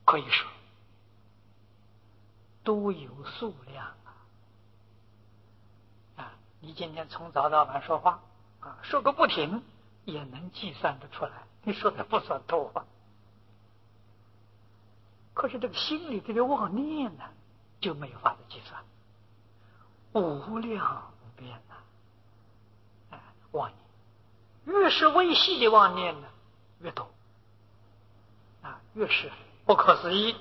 可以说都有数量你今天从早到晚说话说个不停，也能计算得出来，你说的不算多可是这个心里这个妄念呢，就没有法子计算，无量无边妄念，越是微细的妄念呢，越多越是不可思议。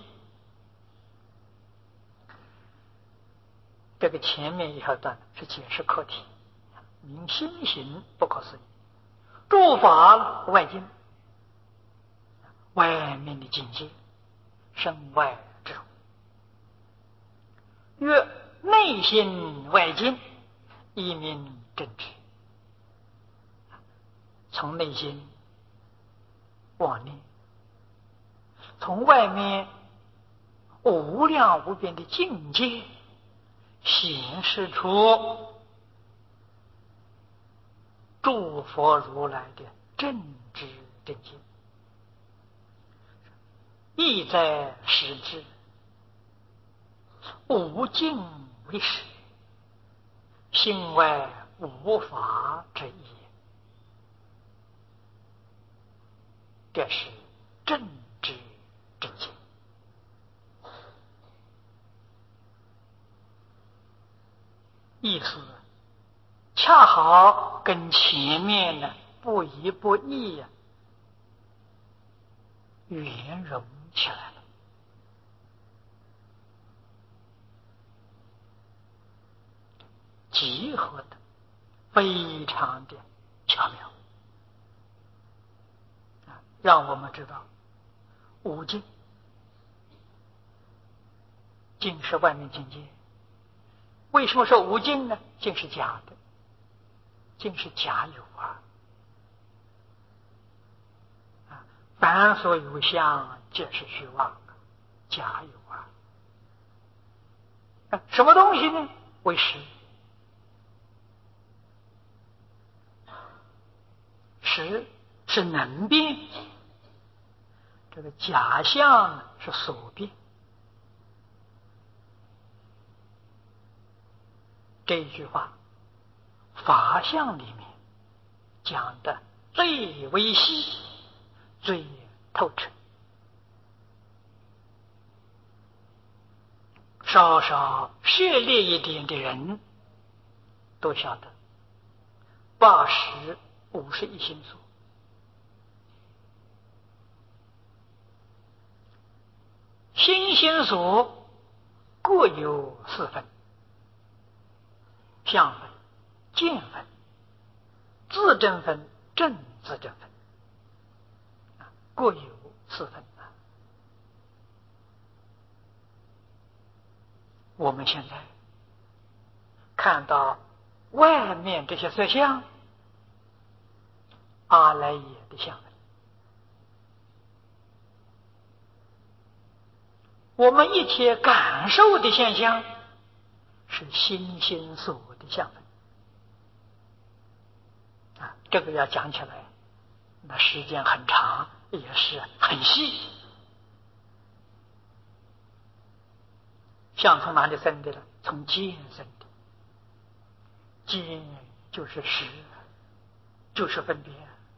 这个前面一小段是解释课题，明心行不可思议，诸法外境，外面的境界，身外之中，曰内心外境，一名正知。从内心妄念，从外面无量无边的境界显示出诸佛如来的正知正见，意在实知，无境为实，心外无法之意，这是正知正见。意思恰好跟前面的不一不异圆融起来了，结合的非常的巧妙让我们知道无境，境是外面境界。为什么说无境呢？境是假的，境是假有凡所有相，皆是虚妄，假有什么东西呢？为实，实是能变，这个假象是所变。这一句话法相里面讲的最微细最透彻，稍稍涉猎一点的人都晓得80、51心所，心心所各有4分，相分、见分、自证分、正自证分，各有4分。我们现在看到外面这些色相，阿赖耶的相分，我们一切感受的现象是心心所的相分这个要讲起来那时间很长，也是很细。相从哪里生的呢？从见生的，见就是识，就是分别，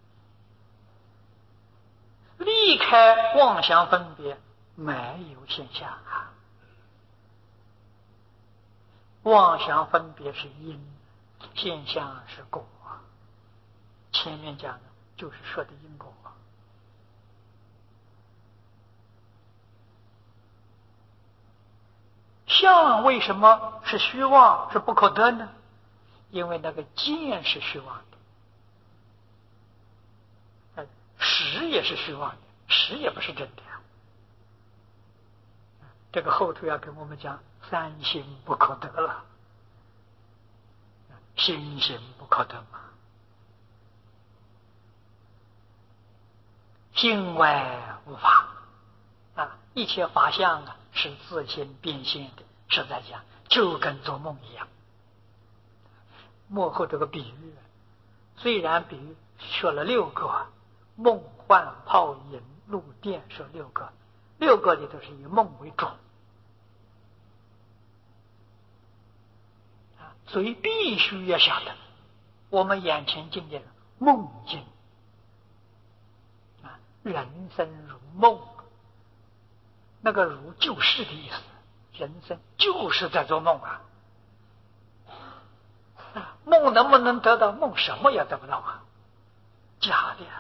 离开妄想分别没有现象妄想分别是因，现象是果，前面讲的就是说的因果。相为什么是虚妄，是不可得呢？因为那个见是虚妄的，识也是虚妄的，识也不是真的这个后头要跟我们讲三心不可得了，心行不可得嘛，心外无法一切法相是自性变现的，实在讲就跟做梦一样。幕后这个比喻虽然比喻说了6个，梦幻泡影露电说6个， 6个里头是以梦为主所以必须要晓得我们眼前境界的梦境人生如梦，那个如就是的意思，人生就是在做梦梦能不能得到？梦什么也得不到假的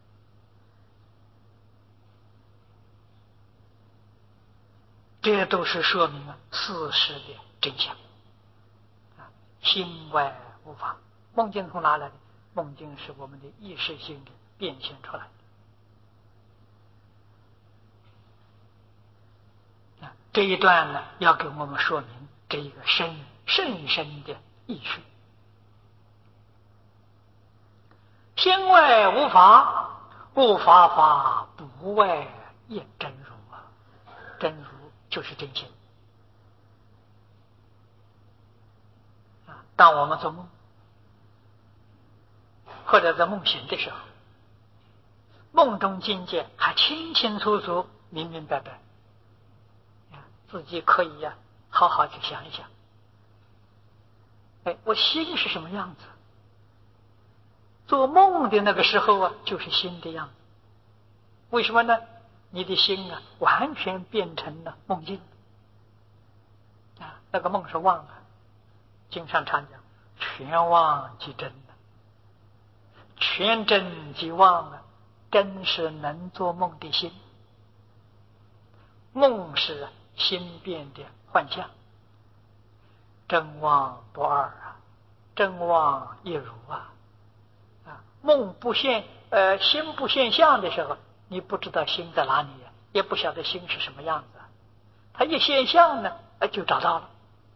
这都是说明事实的真相心外无法。梦境从哪来的？梦境是我们的意识性的变现出来的这一段呢，要给我们说明这一个深深的意识。心外无法，无法法不外验真如真如就是真心当我们做梦或者在梦醒的时候，梦中境界还清清楚楚明明白白自己可以好好去想一想我心是什么样子？做梦的那个时候就是心的样子。为什么呢？你的心完全变成了梦境那个梦是妄经常常讲全妄即真全真即妄真是能做梦的心，梦是心变的幻象，真妄不二真妄一如梦不现心不现象的时候，你不知道心在哪里也不晓得心是什么样子它一现象呢就找到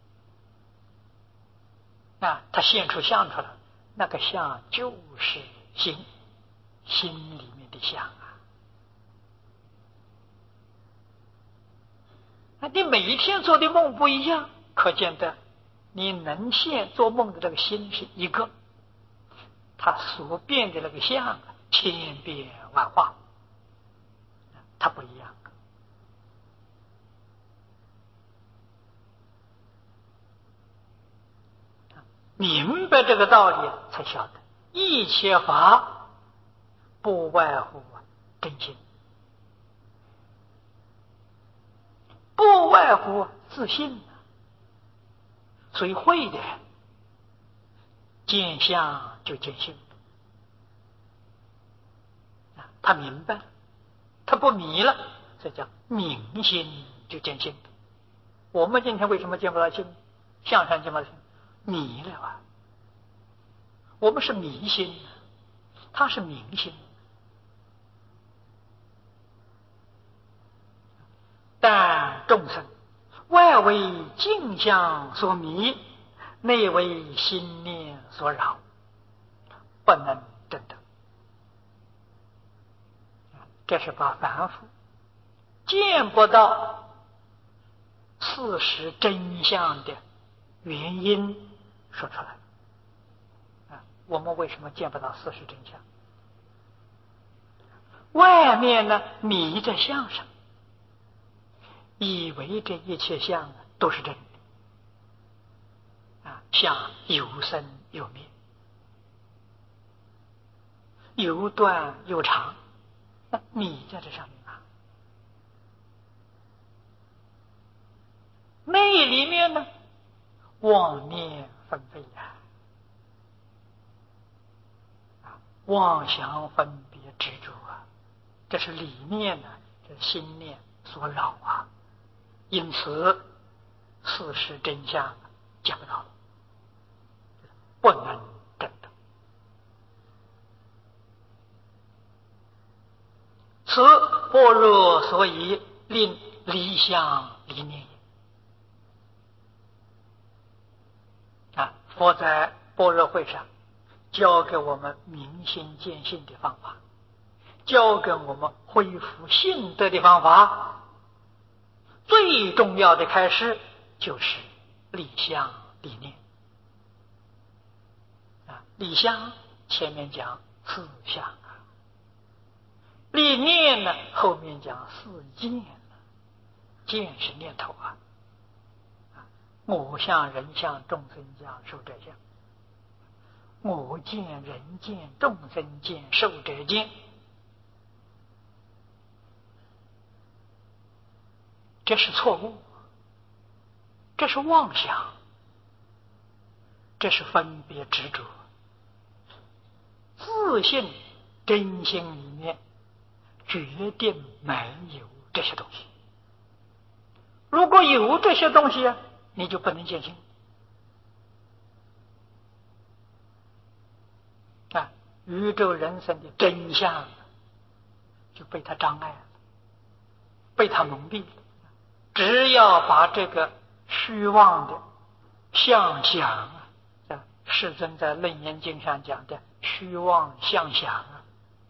了它现出相出来，那个相就是心里面的相你每一天做的梦不一样，可见的你能现做梦的这个心是一个，它所变的那个相千变万化，它不一样明白这个道理才晓得一切法不外乎真心，不外乎自信所以会的见相就见性他明白他不迷了，这叫明心就见性。我们今天为什么见不到性？相上见不到性，迷了我们是迷心，他是明心。但众生外为境相所迷，内为心念所扰，不能证得。这是把凡夫见不到事实真相的原因说出来我们为什么见不到事实真相？外面呢迷在相上，以为这一切相都是真的相有生有灭，有短有长，迷在这上面内里面呢妄念纷飞妄想分别执着这是里面这是心念所扰因此事实真相见不到，不能证得。此般若所以令离相离念佛在般若会上教给我们明心见性的方法，教给我们恢复性德的方法。最重要的开始就是离相离念离相前面讲四相离念呢后面讲四见见是念头啊，我相、人相、众生相、寿者相，我见、人见、众生见、寿者见，这是错误，这是妄想，这是分别执着。自信真心里面决定没有这些东西。如果有这些东西，你就不能见性啊！宇宙人生的真相就被他障碍了，被他蒙蔽了。只要把这个虚妄的相想啊，世尊在《楞严经》上讲的虚妄相想啊，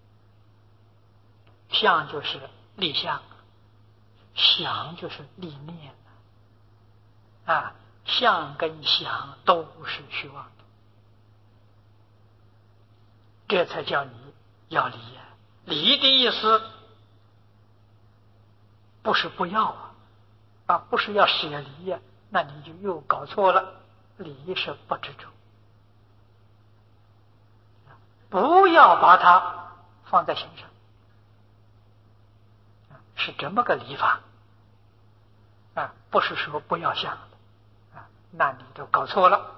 相就是立相，想就是立念啊，相跟想都是虚妄的，这才叫你要离啊！离的意思不是不要不是要舍离呀，那你就又搞错了。离是不执着，不要把它放在心上，是这么个理法不是说不要想那你都搞错了。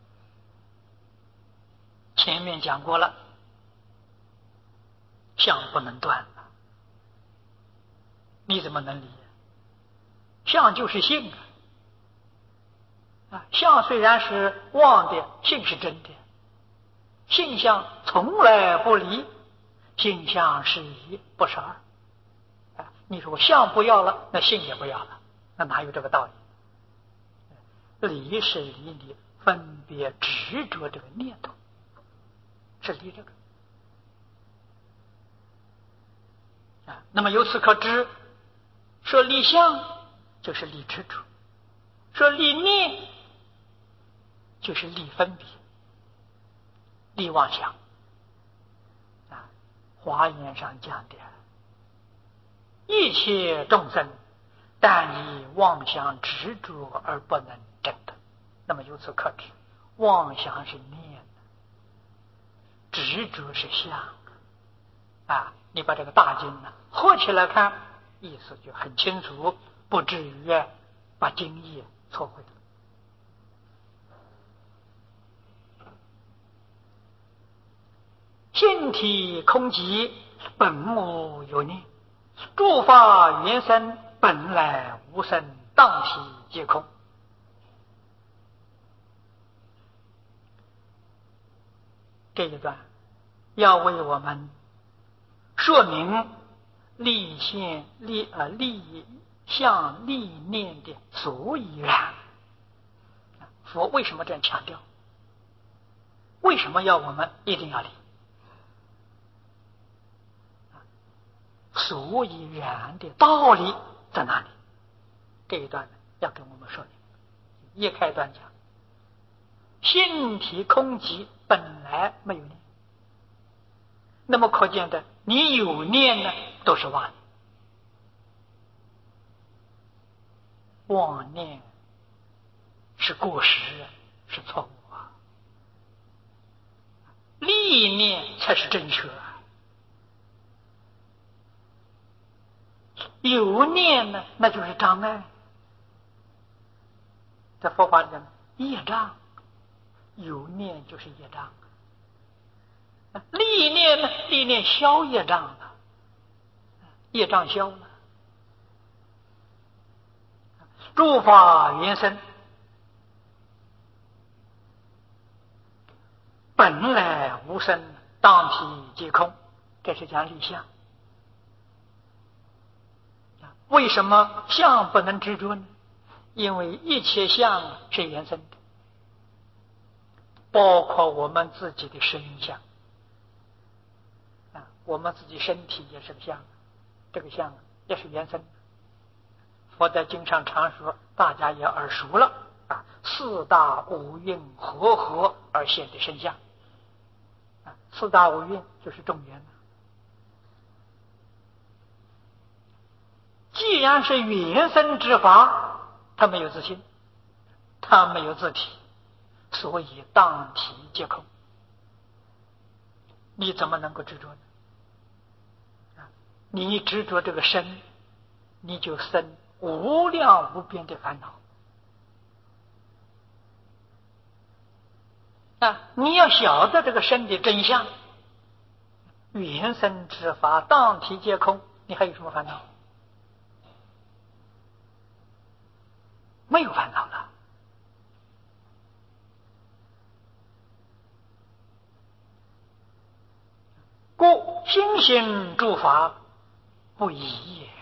前面讲过了，相不能断，你怎么能离？相就是性相虽然是妄的，性是真的，性相从来不离，性相是一，不是二你说相不要了，那性也不要了，那哪有这个道理？离是离你分别执着这个念头，是离这个那么由此可知，说离相就是离执着，说离念就是离分别，离妄想华严上讲的一切众生但以妄想执着而不能证得。那么由此可知，妄想是念，执着是相你把这个大经合起来看，意思就很清楚，不至于把经义错会了。性体空寂，本无有念，诸法原生，本来无生，当体皆空。这一段要为我们说明立相立念的所以然。佛为什么这样强调？为什么要我们一定要立？所以然的道理在哪里？这一段要跟我们说明。一开端讲，性体空寂，本来没有念。那么可见的，你有念呢，都是妄念。妄念是过失，是错误立念才是正确有念呢，那就是障碍。在佛法里面，业障，有念就是业障。立念呢，立念消业障了，业障消了。诸法原生，本来无生，当体皆空，这是讲立相。为什么相不能执着呢？因为一切相是原生的，包括我们自己的身相我们自己身体也是个相，这个相也是原生的。佛在经上常说，大家也耳熟了四大五蕴合而现的身相四大五蕴就是众缘既然是原生之法，它没有自性，它没有自体，所以当体皆空。你怎么能够执着呢？你执着这个身，你就生无量无边的烦恼。你要晓得这个身的真相，原生之法，当体皆空，你还有什么烦恼？没有烦恼了。故心行诸法不异也。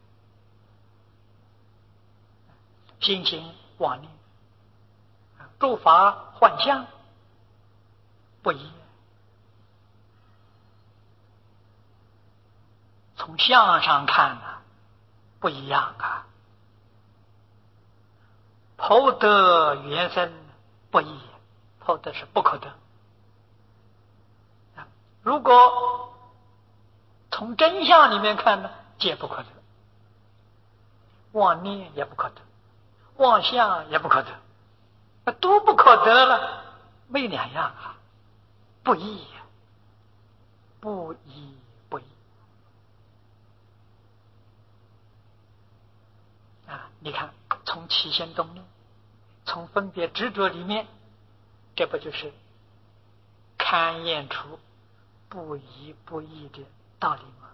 心行妄念，诸法幻象不异。从相上看不一样啊。剖得原生不异，剖得是不可得。如果从真相里面看呢，皆不可得。妄念也不可得，妄相也不可得，都不可得了，没两样啊，不异呀，不异不异你看，从起心动念，从分别执着里面，这不就是勘验出不异不异的道理吗？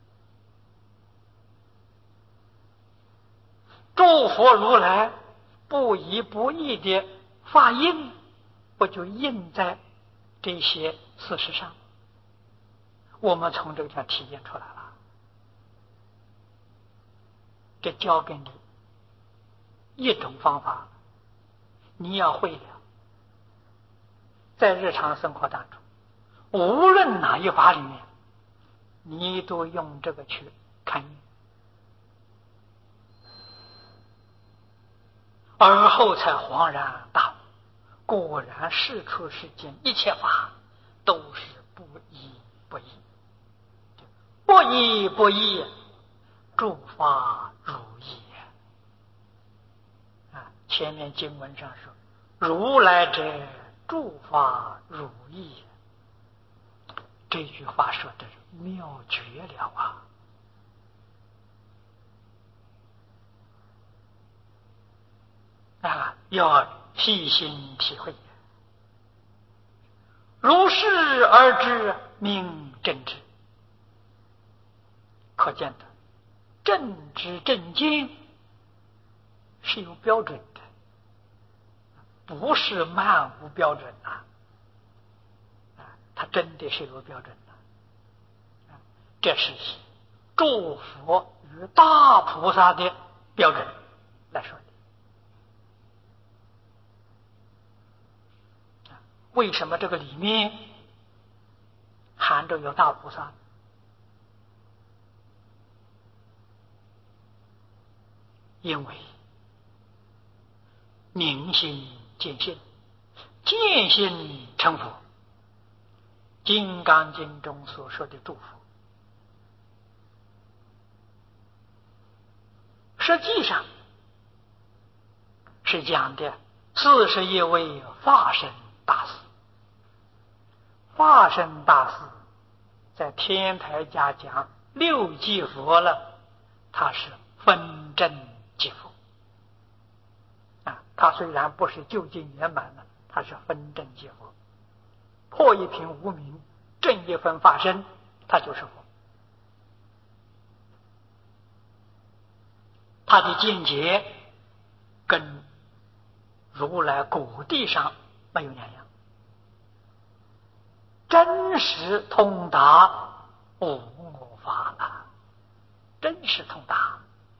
诸佛如来不异不异的法印，不就印在这些事实上？我们从这个地方体验出来了。这教给你一种方法，你要会了，在日常生活当中，无论哪一法里面，你都用这个去看，而后才恍然大悟，果然世出世间一切法都是不异不异，不异不异，诸法如异前面经文上说，如来者诸法如异，这句话说的是妙绝了要细心体会，如是而知名正知。可见的正知正见是有标准的，不是漫无标准它真的是有标准的。这是诸佛与大菩萨的标准来说的。为什么这个里面含着有大菩萨？因为明心见性，见性成佛。金刚经中所说的诸佛，实际上是讲的41位法身大士。法身大士在天台家讲六即佛了，他是分真即佛他虽然不是究竟圆满了，他是分真即佛，破一品无明，正一分法身，他就是佛。他的见解跟如来果地上没有两样，真实通达无我法了，真实通达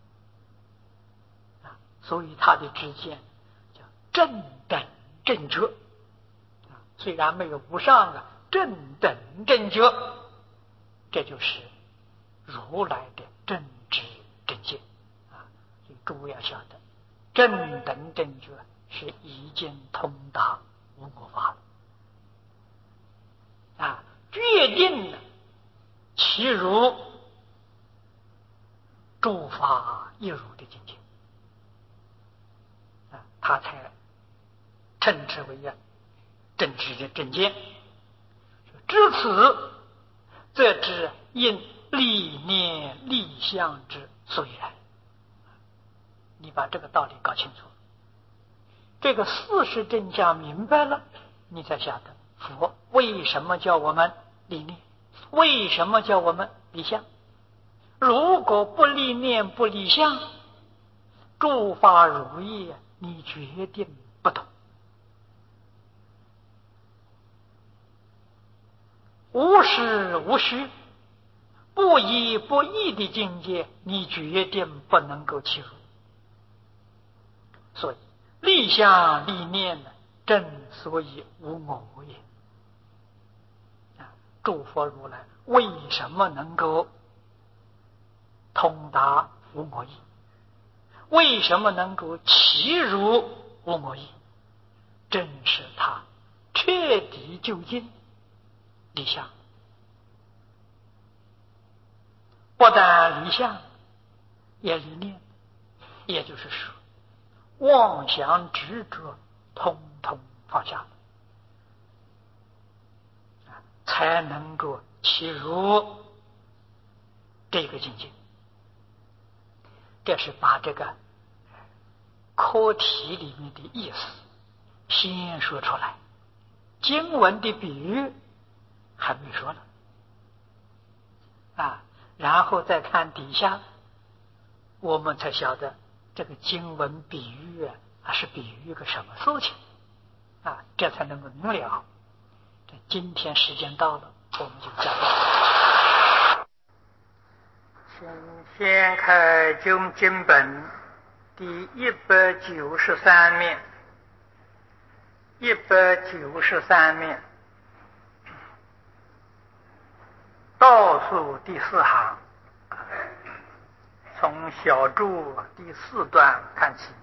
所以他的知见叫正等正觉虽然没有无上正等正觉，这就是如来的正知正见所以诸位要晓得，正等正觉是已经通达无我法了决定了其如诸法一如的境界他才称之为正知的正见。至此，则知因立念立相之所以然。你把这个道理搞清楚，这个事实真相明白了，你才晓得佛为什么叫我们立念，为什么叫我们立相。如果不立念不立相，诸法如意，你决定不懂。无实无虚，不依不义的境界，你决定不能够起入。所以立相立念呢，正所以无我也。诸佛如来为什么能够通达无我义？为什么能够起入无我义？正是他彻底究竟离相。不但离相，也离念，也就是说妄想执着通通放下，才能够起入这个境界。这是把这个课题里面的意思先说出来，经文的比喻还没说呢然后再看底下，我们才晓得这个经文比喻是比喻个什么事情这才能够明了。这今天时间到了，我们就讲到这。先开经本第193面，193面倒数第4行，从小注第4段看起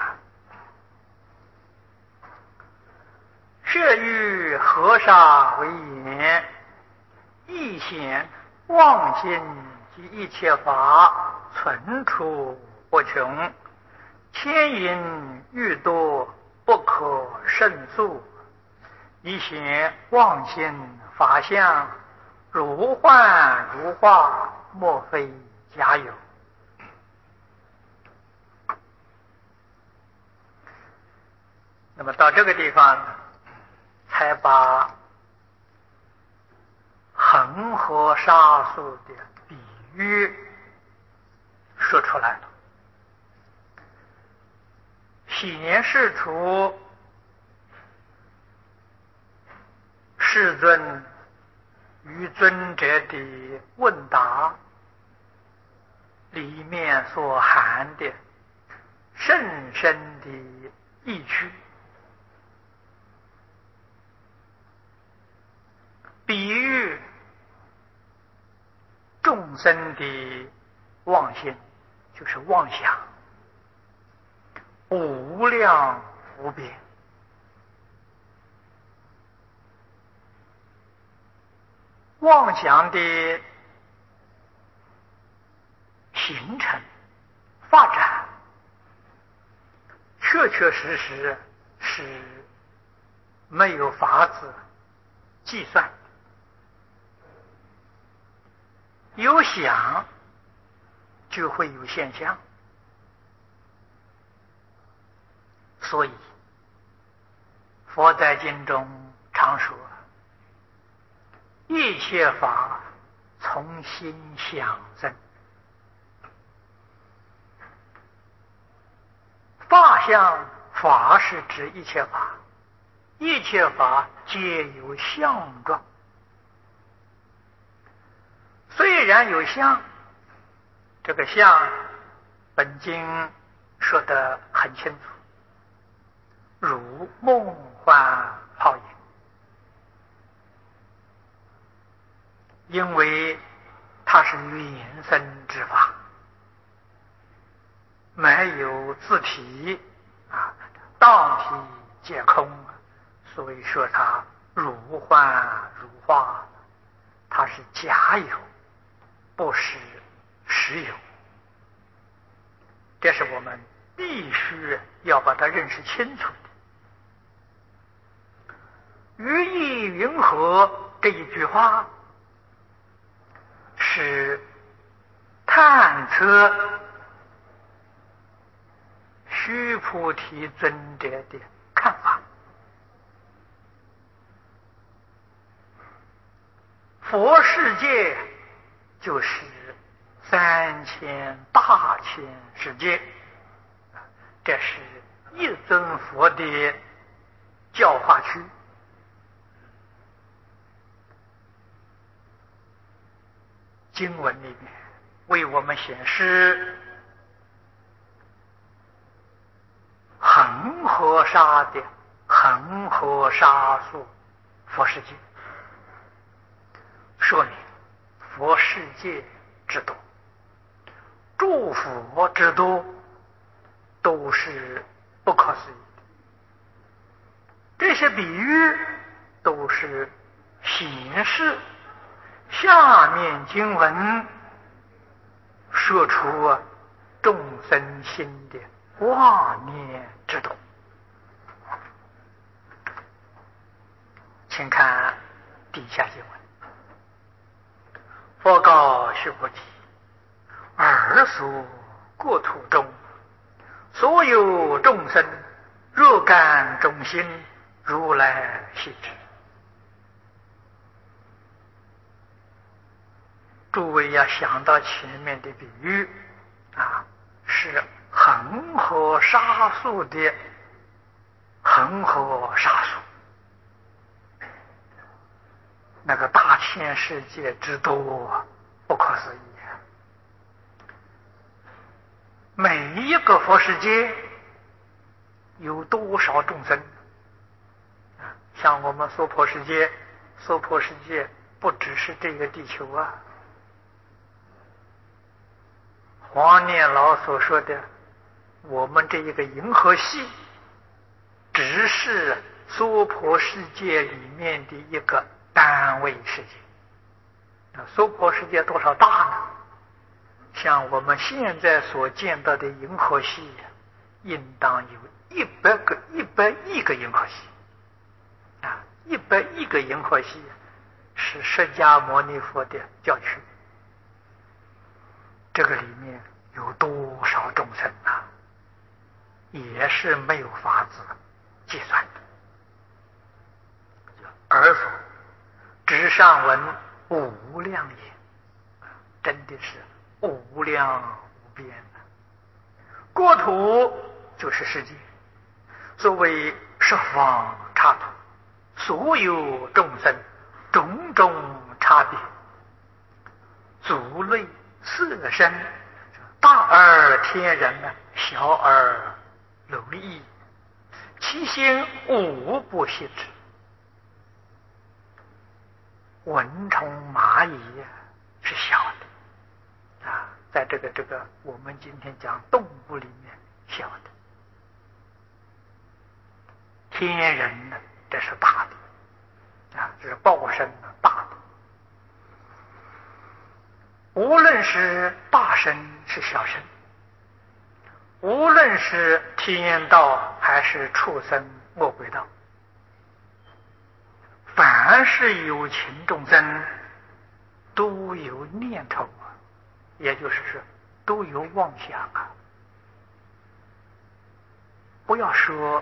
设欲河沙为言，亦显妄心及一切法存处不穷，千因愈多，不可胜数。亦显妄心法相，如幻如化，莫非假有。那么到这个地方才把恒河沙数的比喻说出来了，显示出世尊与尊者的问答里面所含的甚深的意趣。比喻众生的妄心，就是妄想，无量无边，妄想的形成发展，确确实实是没有法子计算。有想就会有现象，所以佛在经中常说，一切法从心想生。法相，法是指一切法，一切法皆有相状。虽然有相，这个相本经说得很清楚，如梦幻泡影，因为它是缘生之法，没有自体当体皆空，所以说它如幻如化，它是假有，不是实有这是我们必须要把它认识清楚的。于意云何这一句话是探测须菩提尊者的看法。佛世界就是3000大千世界，这是一尊佛的教化区。经文里面为我们显示恒河沙的恒河沙数佛世界，说明佛世界之多，诸佛之多，都是不可思议的。这些比喻都是显示下面经文说出众生心的妄念之多。请看底下经文：佛告须菩提，尔所国土中，所有众生，若干种心，如来悉知。诸位要想到前面的比喻是恒河沙数的恒河沙数，那个大千世界之多，不可思议。每一个佛世界有多少众生？像我们娑婆世界，娑婆世界不只是这个地球啊。黄念老所说的，我们这一个银河系，只是娑婆世界里面的一个单位世界。娑婆世界多少大呢？像我们现在所见到的银河系，应当有100亿个银河系，100亿个银河系是释迦牟尼佛的教区。这个里面有多少众生也是没有法子计算的。尔所直上文无量也，真的是无量无边国土就是世界，所谓十方刹土，所有众生种种差别，族类色身，大而天人小而蝼蚁，其心无不悉知。蚊虫蚂蚁是小的在这个我们今天讲动物里面小的，天人呢，这是大的这是报身大的。无论是大身是小身，无论是天道还是畜生恶鬼道，凡是有情众生都有念头也就是说都有妄想不要说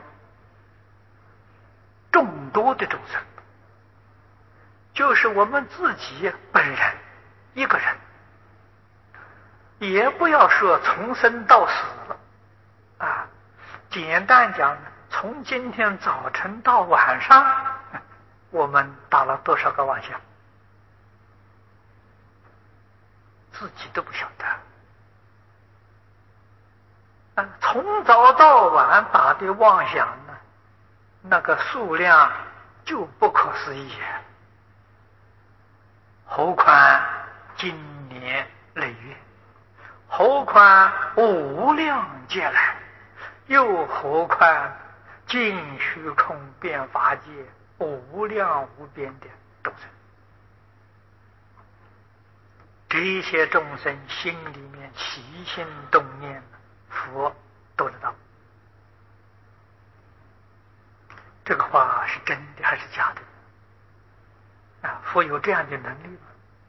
众多的众生，就是我们自己本人一个人，也不要说从生到死了简单讲，从今天早晨到晚上，我们打了多少个妄想，自己都不晓得从早到晚打的妄想呢，那个数量就不可思议何况今年累月，何况无量劫来，又何况尽虚空遍法界无量无边的众生。这些众生心里面起心动念， 佛都知道。这个话是真的还是假的？佛有这样的能力吗？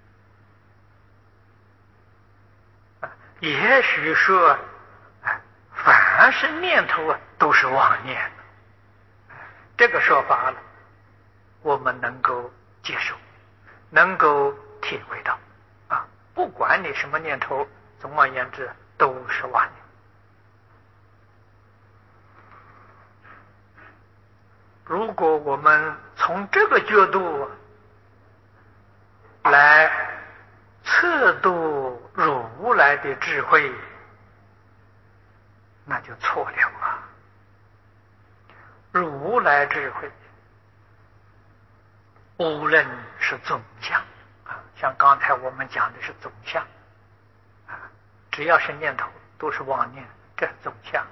也许说，凡是念头都是妄念，这个说法了，我们能够接受，能够体会到。不管你什么念头，总而言之都是妄念。如果我们从这个角度来测度如来的智慧，那就错了啊！如来智慧无论是总相像刚才我们讲的是总相只要是念头都是妄念，这是总相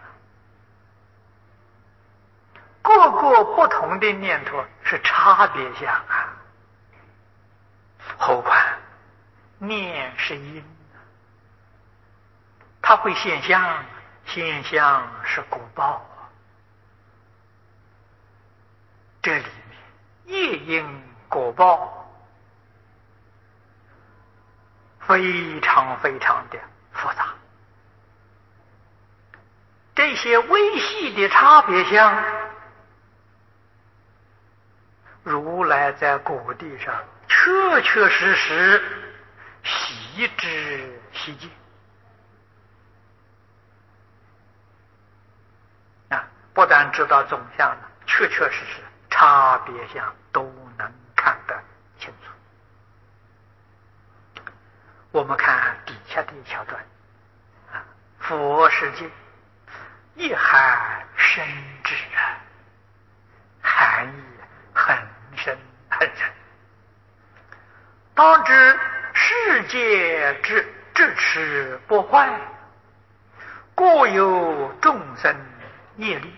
各个不同的念头是差别相何况念是因，它会现象，现象是果报这里面业因果报非常非常的复杂，这些微细的差别相，如来在果地上确确实实悉知悉见不但知道总相了，确确实实差别相都能看得清楚。我们看底下的一小段佛世界一海深知含义很深很深。当知世界之智持不坏，故有众生业力，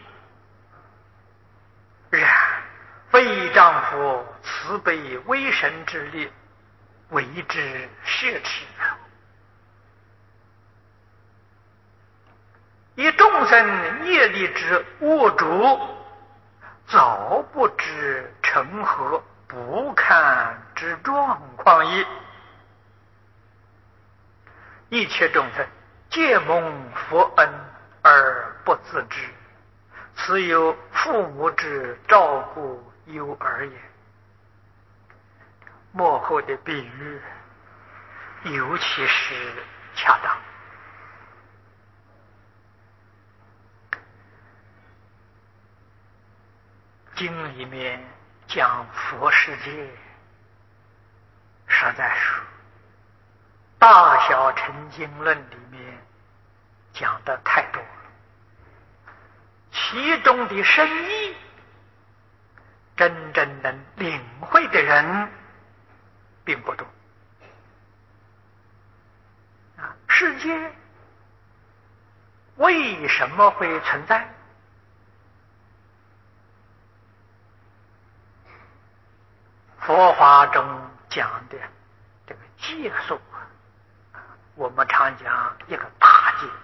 然非丈夫慈悲威神之力为之摄持，以众生业力之握主，早不知成何不堪之状况也。一切众生皆蒙佛恩而不自知，此有父母之照顾幼儿也。幕后的比喻尤其是恰当。经里面讲佛世界，实在是大小乘经论里面讲的太多了，其中的深意真正能领会的人并不多世界为什么会存在？佛法中讲的这个界数我们常讲一个大界，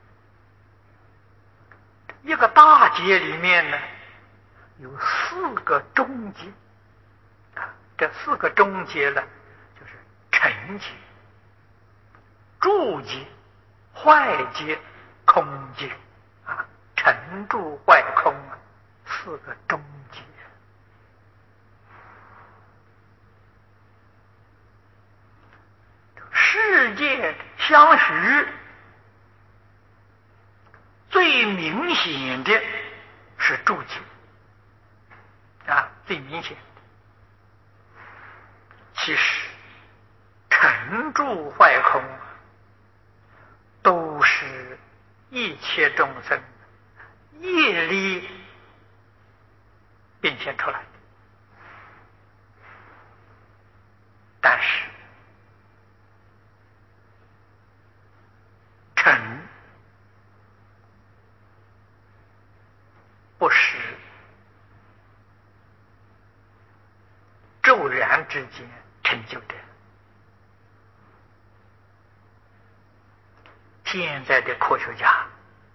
一个大界里面呢有4个中界这4个中界呢就是成界、住界、坏界、空界成住坏空4个中界。世界相许最明显的是住界最明显的。其实成住坏空都是一切众生业力变现出来的，但是成不是骤然之间成就的。现在的科学家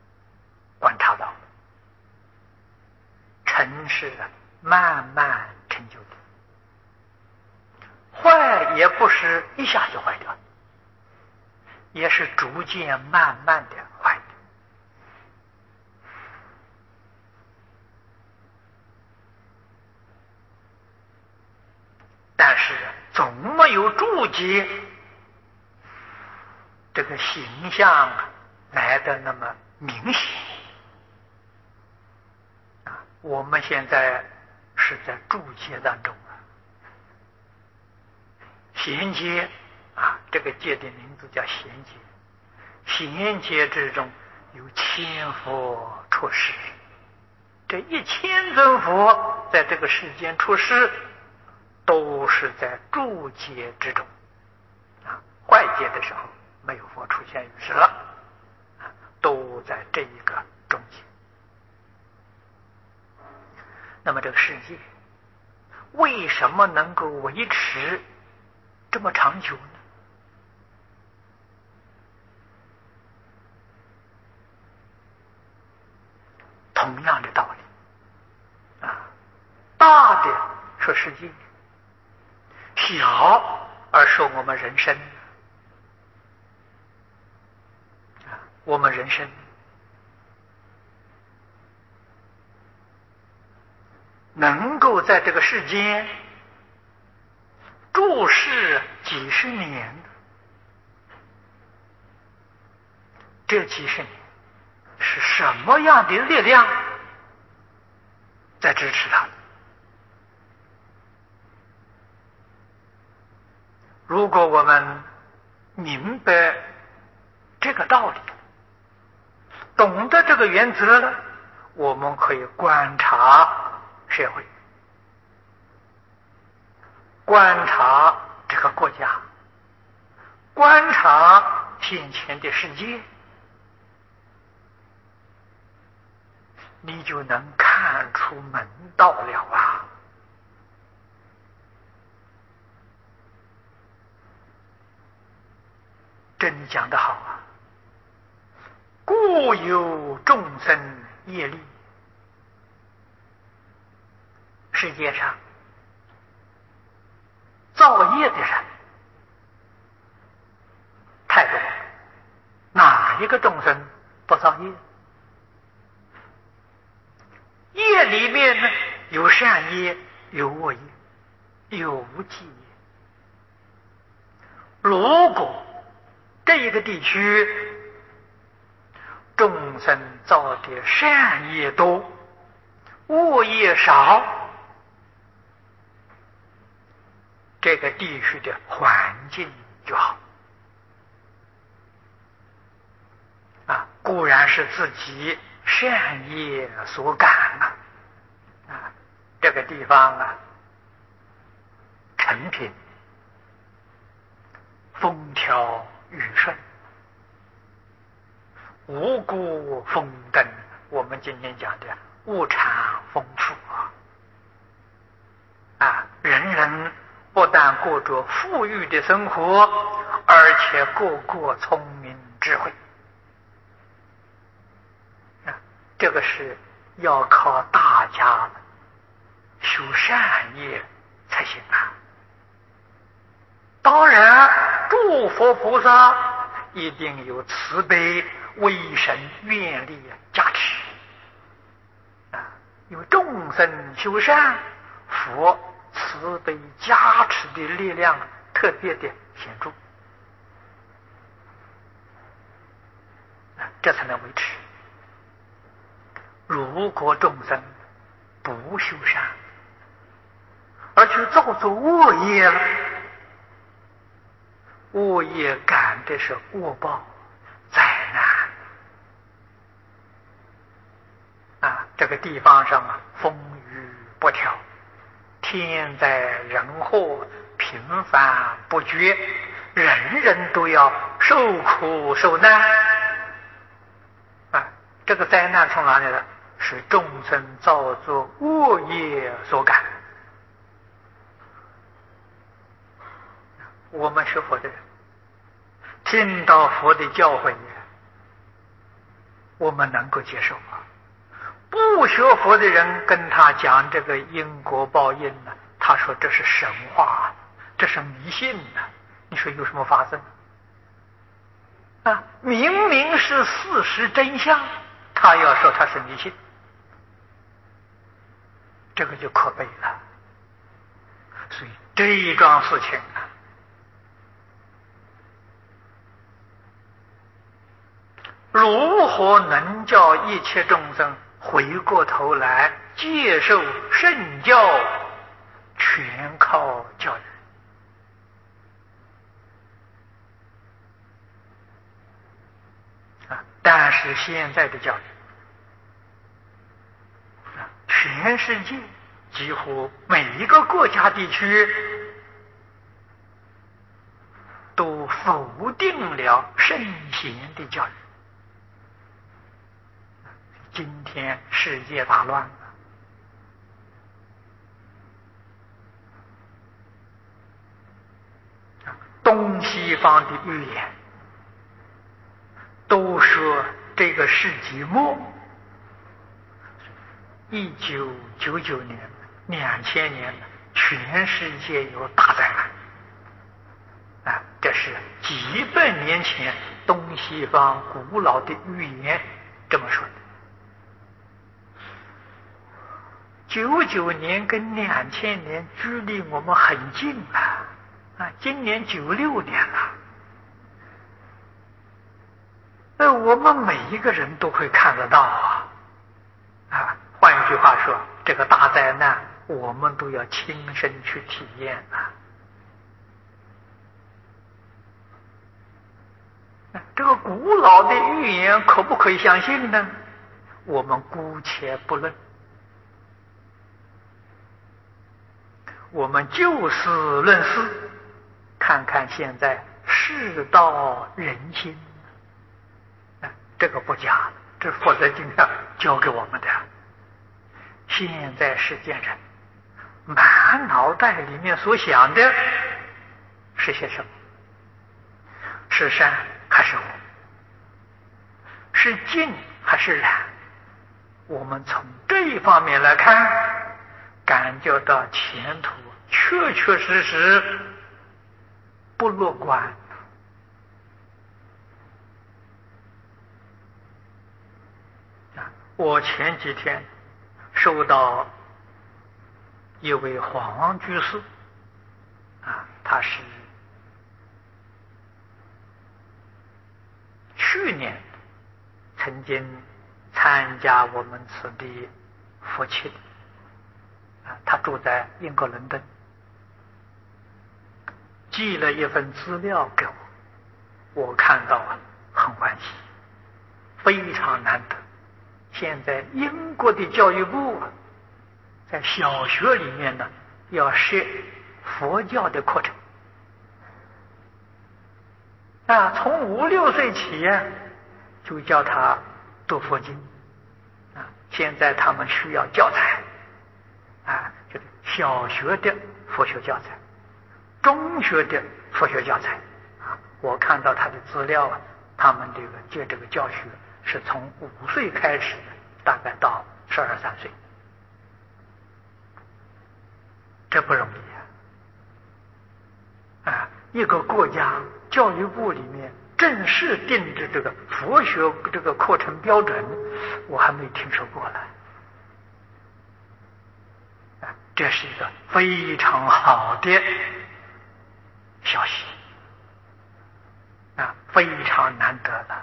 定是慢慢成就的，坏也不是一下就坏掉，也是逐渐慢慢的坏的。但是总没有注解这个形象来的那么明显。我们现在是在注解当中衔接这个界的名字叫衔接，衔接之中有千佛出世，这1000尊佛在这个世间出世，都是在注解之中坏解的时候没有佛出现于世了，都在这一个中间。那么这个世界为什么能够维持这么长久呢？同样的道理大的说世界，小而说我们人生我们人生能够在这个世间注视几十年，这几十年是什么样的力量在支持它？如果我们明白这个道理，懂得这个原则了，我们可以观察社会，观察这个国家，观察先前的世界，你就能看出门道了这你讲得好故有众生业力。世界上造业的人太多了，哪一个众生不造业？业里面呢，有善业，有恶业，有无记业。如果这一个地区众生造的善业多，恶业少，这个地区的环境就好固然是自己善业所感这个地方陈平风调雨顺，五谷丰登，我们今天讲的物产丰富人人不但过着富裕的生活，而且个个聪明智慧这个是要靠大家修善业才行当然诸佛菩萨一定有慈悲威神愿力加持有众生修善，佛慈悲加持的力量特别的显著这才能维持。如果众生不修善，而去造作恶业了，恶业感的是恶报灾难这个地方上风雨不调，天灾人祸频繁不绝，人人都要受苦受难这个灾难从哪里来？是众生造作恶业所感。我们学佛的人听到佛的教诲我们能够接受不学佛的人跟他讲这个因果报应呢，他说这是神话，这是迷信呢。你说有什么法子啊？明明是事实真相，他要说他是迷信，这个就可悲了。所以这一桩事情啊，如何能叫一切众生回过头来接受圣教，全靠教育。但是现在的教育，全世界几乎每一个国家地区都否定了圣贤的教育。今天世界大乱了，东西方的预言都说这个世纪末1999年、2000年，全世界有大灾难啊！这是几百年前东西方古老的预言这么说的。99年跟2000年距离我们很近啊！今年96年了。我们每一个人都会看得到啊！换一句话说，这个大灾难我们都要亲身去体验这个古老的预言可不可以相信呢？我们姑且不论，我们就事论事，看看现在世道人心。这个不假，这佛在经上教给我们的。现在世间人满脑袋里面所想的是些什么？是善还是恶？是净还是染？我们从这一方面来看，感觉到前途确确实实不乐观。我前几天收到一位黄居士他是去年曾经参加我们此地佛庆他住在英国伦敦，寄了一份资料给我看到很欢喜，非常难得。现在英国的教育部在小学里面呢，要设佛教的课程从5、6岁起就叫他读佛经现在他们需要教材就是小学的佛学教材、中学的佛学教材我看到他的资料他们这个教学是从5岁开始，大概到12、13岁，这不容易一个国家教育部里面正式定制这个佛学这个课程标准，我还没听说过了这是一个非常好的消息非常难得了。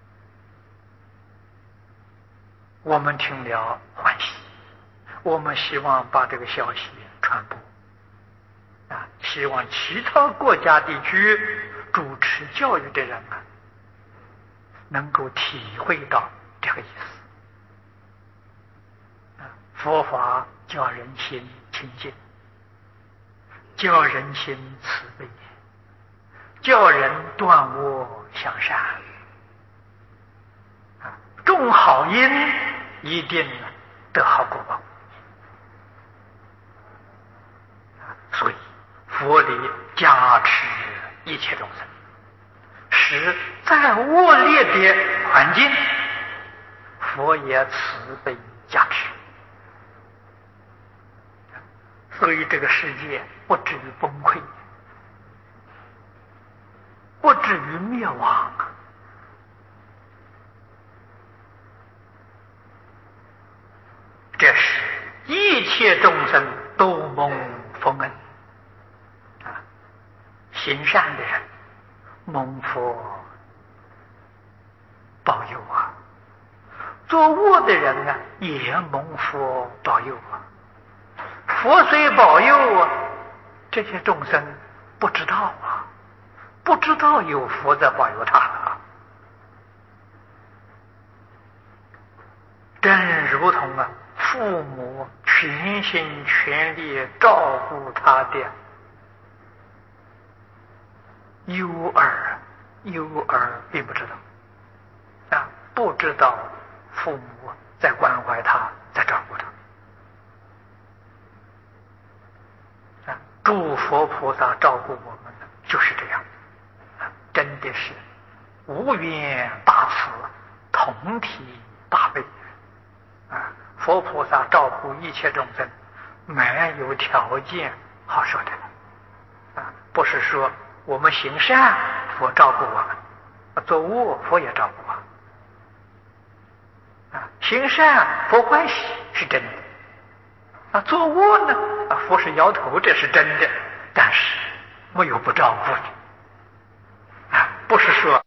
我们听了欢喜，我们希望把这个消息传播希望其他国家地区主持教育的人能够体会到这个意思佛法叫人心清净，叫人心慈悲，叫人断恶向善种好因一定得好果报所以佛理加持一切众生，使再恶劣的环境佛也慈悲加持，所以这个世界不至于崩溃，不至于灭亡。这是一切众生都蒙佛恩啊！行善的人蒙佛保佑啊，做恶的人啊也蒙佛保佑啊。佛虽保佑啊，这些众生不知道啊，不知道有佛在保佑他啊。正如同啊，父母全心全力照顾他的幼儿，幼儿并不知道啊，不知道父母在关怀他，在照顾他啊。诸佛菩萨照顾我们呢，就是这样啊，真的是无缘大慈，同体大悲啊！佛菩萨照顾一切众生，没有条件好说的啊！不是说我们行善，佛照顾我们；做恶，佛也照顾啊！行善佛欢喜是真的啊，做恶呢啊，佛是摇头，这是真的，但是没有不照顾的啊！不是说